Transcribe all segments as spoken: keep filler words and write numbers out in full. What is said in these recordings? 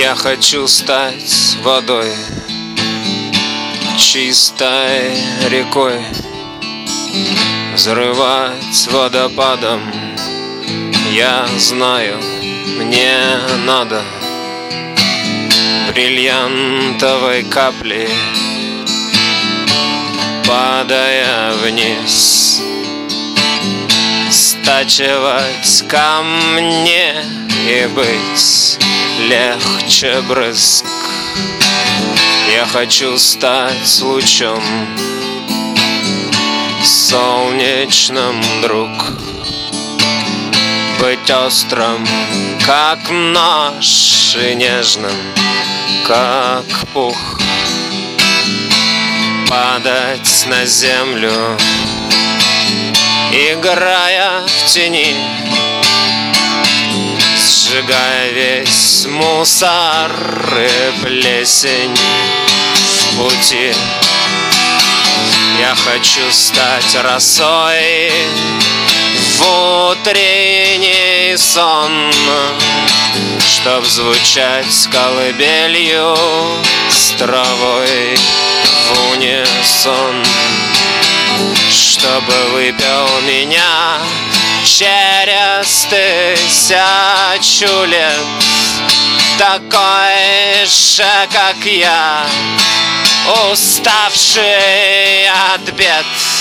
Я хочу стать водой, чистой рекой, взрывать водопадом. Я знаю, мне надо бриллиантовой капли, падая вниз, стачивать ко мне и быть легче брызг. Я хочу стать лучом солнечным, друг, быть острым, как нож, и нежным, как пух, падать на землю, играя в тени, сжигая весь мусор и плесень в пути. Я хочу стать росой в утренний сон, чтоб звучать колыбелью с травой в унисон, чтобы выпил меня через тысячу лет, такой же, как я, уставший от бед.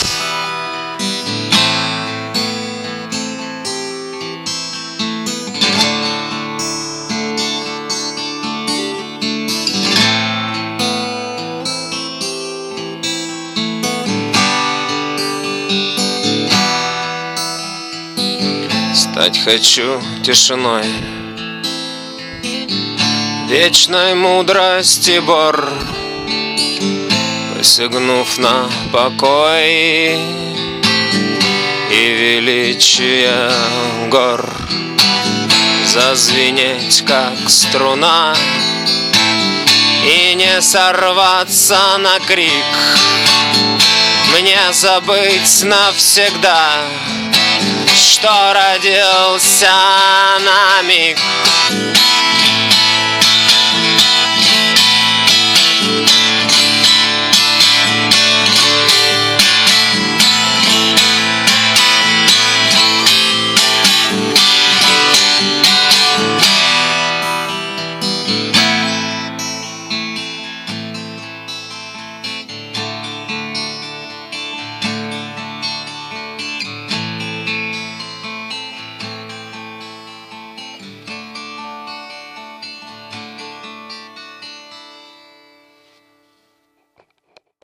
Стать хочу тишиной, вечной мудрости бор, посягнув на покой и величие гор, зазвенеть как струна и не сорваться на крик, мне забыть навсегда, что родился на миг.